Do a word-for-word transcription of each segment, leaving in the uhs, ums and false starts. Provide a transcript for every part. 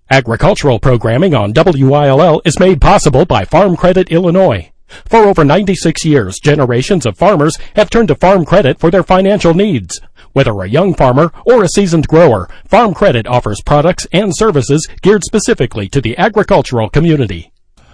Agricultural programming on W I L L is made possible by Farm Credit Illinois. For over ninety-six years, generations of farmers have turned to Farm Credit for their financial needs. Whether a young farmer or a seasoned grower, Farm Credit offers products and services geared specifically to the agricultural community.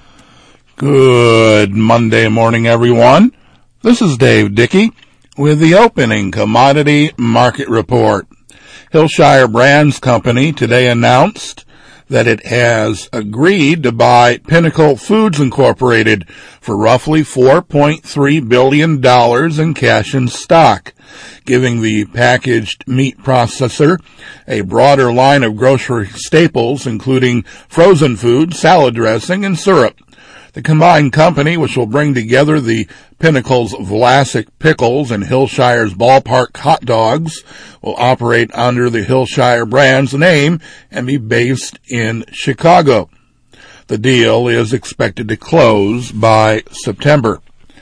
Good Monday morning, everyone. This is Dave Dickey with the opening commodity market report. Hillshire Brands Company today announced that it has agreed to buy Pinnacle Foods Incorporated for roughly four point three billion dollars in cash and stock, giving the packaged meat processor a broader line of grocery staples, including frozen food, salad dressing, and syrup. The combined company, which will bring together the Pinnacle's Vlasic Pickles and Hillshire's Ballpark Hot Dogs, will operate under the Hillshire Brands name and be based in Chicago. The deal is expected to close by September.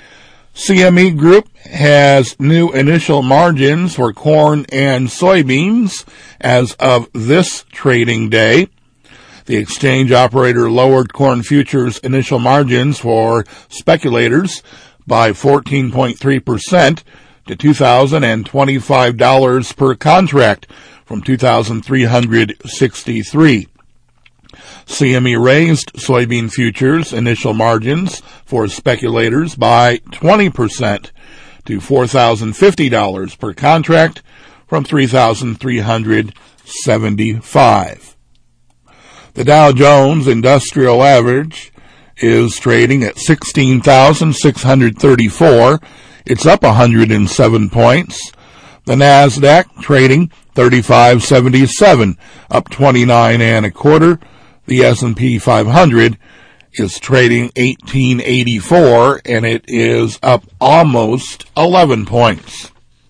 C M E Group has new initial margins for corn and soybeans as of this trading day. The exchange operator lowered corn futures initial margins for speculators by fourteen point three percent to two thousand twenty-five dollars per contract from two thousand three hundred sixty-three dollars. C M E raised soybean futures initial margins for speculators by twenty percent to four thousand fifty dollars per contract from three thousand three hundred seventy-five dollars. The Dow Jones Industrial Average is trading at sixteen thousand six hundred thirty-four. It's up one hundred seven points. The Nasdaq trading thirty-five seventy-seven, up twenty-nine and a quarter. The S and P five hundred is trading eighteen eighty-four, and it is up almost eleven points.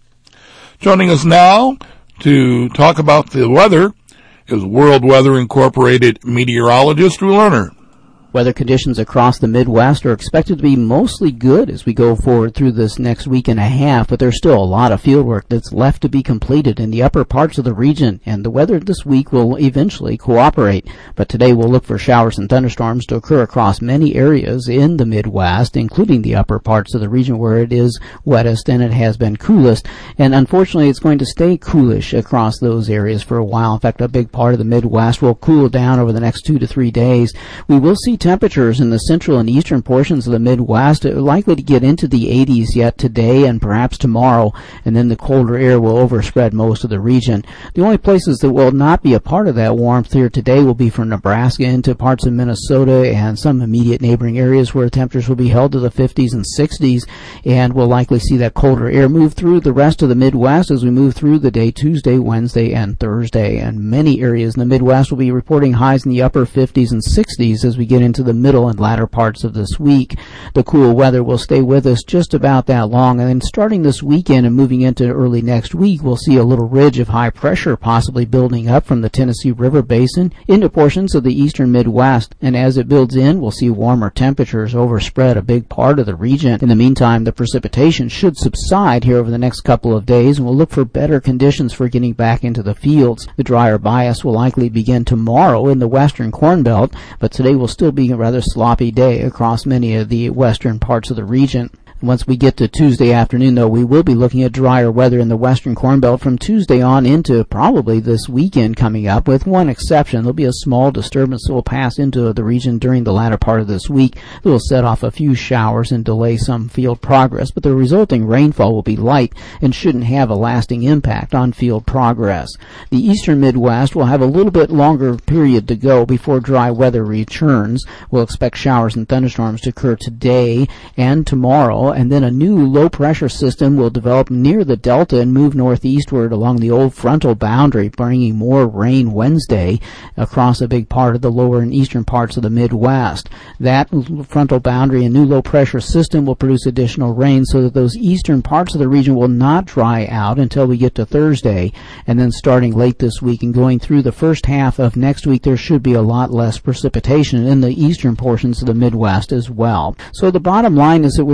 Joining us now to talk about the weather is World Weather Incorporated meteorologist Drew Lerner. Weather conditions across the Midwest are expected to be mostly good as we go forward through this next week and a half, but there's still a lot of field work that's left to be completed in the upper parts of the region, and the weather this week will eventually cooperate. But today we'll look for showers and thunderstorms to occur across many areas in the Midwest, including the upper parts of the region where it is wettest and it has been coolest. And unfortunately, it's going to stay coolish across those areas for a while. In fact, a big part of the Midwest will cool down over the next two to three days. We will see temperatures in the central and eastern portions of the Midwest are likely to get into the eighties yet today and perhaps tomorrow, and then the colder air will overspread most of the region. The only places that will not be a part of that warmth here today will be from Nebraska into parts of Minnesota and some immediate neighboring areas where temperatures will be held to the fifties and sixties, and we'll likely see that colder air move through the rest of the Midwest as we move through the day Tuesday, Wednesday, and Thursday. And many areas in the Midwest will be reporting highs in the upper fifties and sixties as we get into the middle and latter parts of this week. The cool weather will stay with us just about that long, and then starting this weekend and moving into early next week, we'll see a little ridge of high pressure possibly building up from the Tennessee River Basin into portions of the eastern Midwest, and as it builds in, we'll see warmer temperatures overspread a big part of the region. In the meantime, the precipitation should subside here over the next couple of days, and we'll look for better conditions for getting back into the fields. The drier bias will likely begin tomorrow in the western Corn Belt, but today will still be a rather sloppy day across many of the western parts of the region. Once we get to Tuesday afternoon, though, we will be looking at drier weather in the western Corn Belt from Tuesday on into probably this weekend coming up, with one exception. There'll be a small disturbance that will pass into the region during the latter part of this week that will set off a few showers and delay some field progress, but the resulting rainfall will be light and shouldn't have a lasting impact on field progress. The eastern Midwest will have a little bit longer period to go before dry weather returns. We'll expect showers and thunderstorms to occur today and tomorrow, and then a new low-pressure system will develop near the delta and move northeastward along the old frontal boundary, bringing more rain Wednesday across a big part of the lower and eastern parts of the Midwest. That frontal boundary and new low-pressure system will produce additional rain so that those eastern parts of the region will not dry out until we get to Thursday, and then starting late this week and going through the first half of next week, there should be a lot less precipitation in the eastern portions of the Midwest as well. So the bottom line is that we still have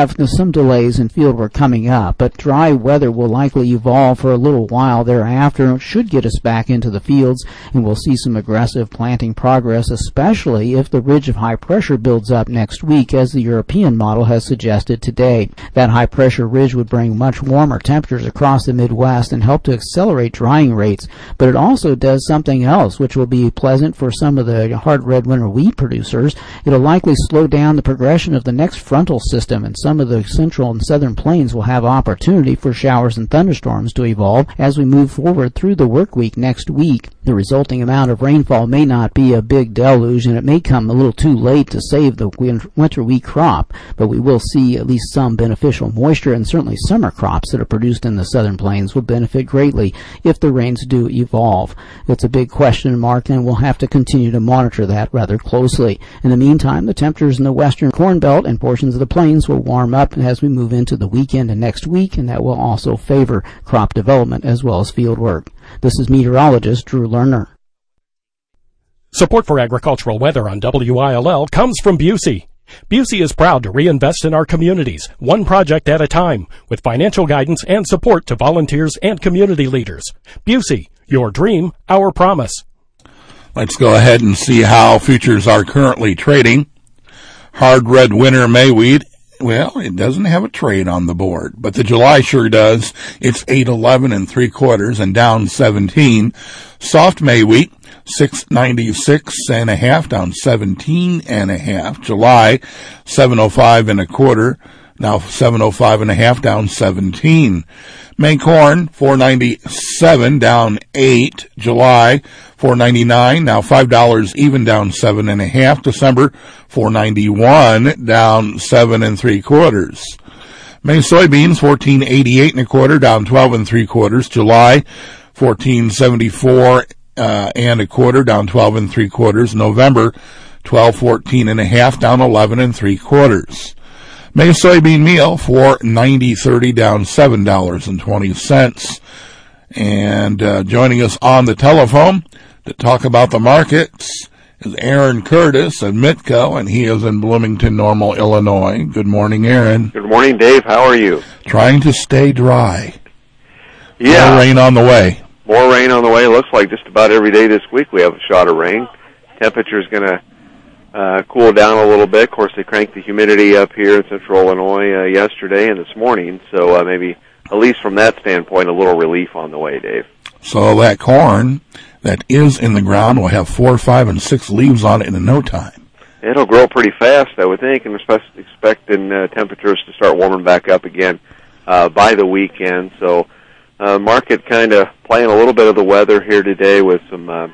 have some delays in field work coming up, but dry weather will likely evolve for a little while thereafter. It should get us back into the fields, and we'll see some aggressive planting progress, especially if the ridge of high pressure builds up next week, as the European model has suggested today. That high pressure ridge would bring much warmer temperatures across the Midwest and help to accelerate drying rates, but it also does something else which will be pleasant for some of the hard red winter wheat producers. It'll likely slow down the progression of the next frontal system, and some of the central and southern plains will have opportunity for showers and thunderstorms to evolve as we move forward through the work week next week. The resulting amount of rainfall may not be a big deluge, and it may come a little too late to save the winter wheat crop, but we will see at least some beneficial moisture, and certainly summer crops that are produced in the southern plains will benefit greatly if the rains do evolve. It's a big question mark, and we'll have to continue to monitor that rather closely. In the meantime, the temperatures in the western corn belt and portions of the plains will warm up as we move into the weekend and next week, and that will also favor crop development as well as field work. This is meteorologist Drew Lerner. Support for agricultural weather on W I L L comes from Busey. Busey is proud to reinvest in our communities, one project at a time, with financial guidance and support to volunteers and community leaders. Busey, your dream, our promise. Let's go ahead and see how futures are currently trading. Hard red winter May wheat, well, it doesn't have a trade on the board, but the July sure does. It's eight eleven and three quarters and down seventeen. Soft May wheat, six ninety-six and a half, down seventeen and a half. July, seven oh five and a quarter, now seven oh five and a half, down seventeen. May corn, four ninety-seven, down eight. July, four ninety-nine, now five dollars even, down seven and a half. December, four ninety-one, down seven and three quarters. May soybeans, fourteen eighty-eight and a quarter, down twelve and three quarters. July, fourteen seventy-four uh, and a quarter, down twelve and three quarters. November, twelve fourteen and a half, down eleven and three quarters. May soybean meal, four ninety thirty, down seven dollars and twenty cents. And uh, joining us on the telephone to talk about the markets is Aaron Curtis of Mitco, and he is in Bloomington Normal, Illinois. Good morning, Aaron. Good morning, Dave. How are you? Trying to stay dry. Yeah. More rain on the way. More rain on the way. Looks like just about every day this week we have a shot of rain. Temperature's going to uh, cool down a little bit. Of course, they cranked the humidity up here in central Illinois uh, yesterday and this morning, so uh, maybe, at least from that standpoint, a little relief on the way, Dave. So that corn that is in the ground will have four, five, and six leaves on it in no time. It'll grow pretty fast, I would think, and we're expecting uh, temperatures to start warming back up again uh, by the weekend. So uh, market kind of playing a little bit of the weather here today with some uh,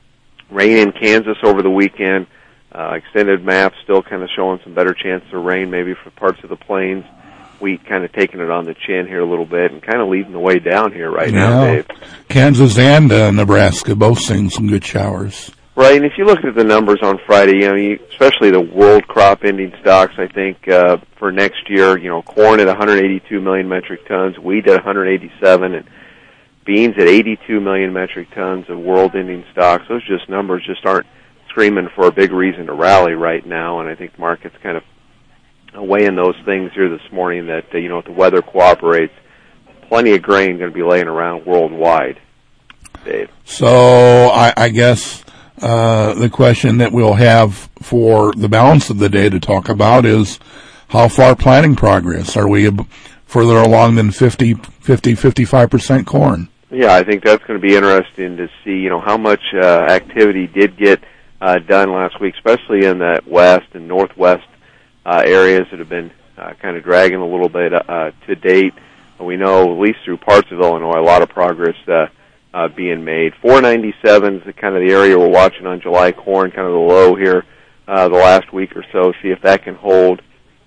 rain in Kansas over the weekend. Uh, extended maps still kind of showing some better chances of rain maybe for parts of the plains. Wheat kind of taking it on the chin here a little bit and kind of leading the way down here right yeah. now, Dave. Kansas and uh, Nebraska both seeing some good showers. Right, and if you look at the numbers on Friday, you know, you, especially the world crop ending stocks, I think uh, for next year, you know, corn at one hundred eighty-two million metric tons, wheat at one hundred eighty-seven, and beans at eighty-two million metric tons of world ending stocks. Those just numbers just aren't screaming for a big reason to rally right now, and I think the market's kind of weighing those things here this morning that, uh, you know, if the weather cooperates, plenty of grain going to be laying around worldwide, Dave. So I, I guess uh, the question that we'll have for the balance of the day to talk about is how far planting progress? Are we further along than fifty, fifty, fifty-five percent corn? Yeah, I think that's going to be interesting to see, you know, how much uh, activity did get uh, done last week, especially in that west and northwest uh, areas that have been uh, kind of dragging a little bit uh, to date. We know, at least through parts of Illinois, a lot of progress uh, uh, being made. four ninety-seven is the kind of the area we're watching on July corn, kind of the low here uh, the last week or so. See if that can hold.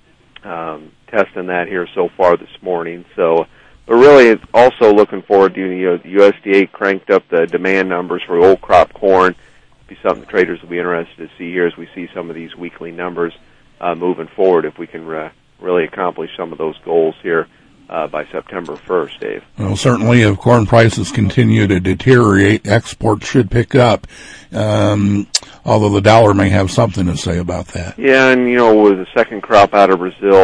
Um, testing that here so far this morning. So, but really, it's also looking forward to, you know, the U S D A cranked up the demand numbers for old crop corn. Be something traders will be interested to see here as we see some of these weekly numbers uh, moving forward. If we can uh, really accomplish some of those goals here uh, by September first, Dave. Well, certainly, if corn prices continue to deteriorate, exports should pick up. Um, although the dollar may have something to say about that. Yeah, and you know, with the second crop out of Brazil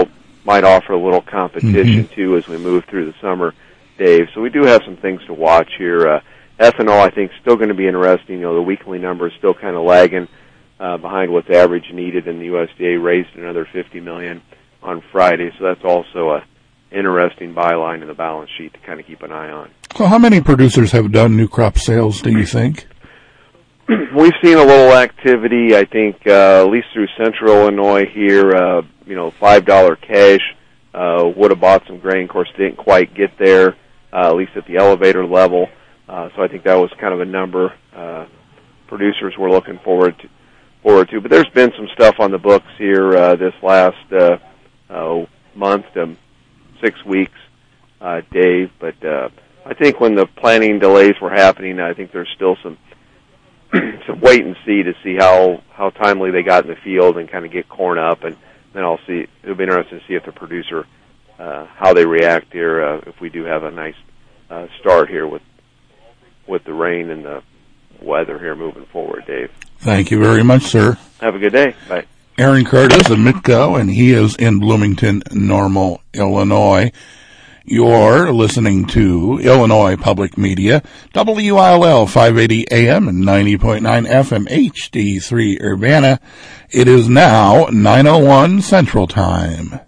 might offer a little competition Mm-hmm. too as we move through the summer, Dave. So we do have some things to watch here. Uh, ethanol, I think, is still going to be interesting. You know, the weekly number is still kind of lagging uh, behind what's average needed, and the U S D A raised another fifty million dollars on Friday. So that's also a interesting byline in the balance sheet to kind of keep an eye on. So how many producers have done new crop sales, do you think? We've seen a little activity, I think, uh, at least through central Illinois here, uh, you know, five dollar cash, uh, would have bought some grain. Of course, didn't quite get there, uh, at least at the elevator level. Uh, so I think that was kind of a number, uh, producers were looking forward to, forward to. But there's been some stuff on the books here, uh, this last, uh, uh, month to six weeks, uh, Dave. But, uh, I think when the planning delays were happening, I think there's still some, some wait and see to see how, how timely they got in the field and kind of get corn up, and then I'll see. It'll be interesting to see if the producer, uh, how they react here, uh, if we do have a nice, uh, start here with, with the rain and the weather here moving forward, Dave. Thank you very much, sir. Have a good day. Bye. Aaron Curtis of Mitco, and he is in Bloomington, Normal, Illinois. You're listening to Illinois Public Media, W I L L five eighty A M and ninety point nine F M H D three Urbana. It is now nine oh one Central Time.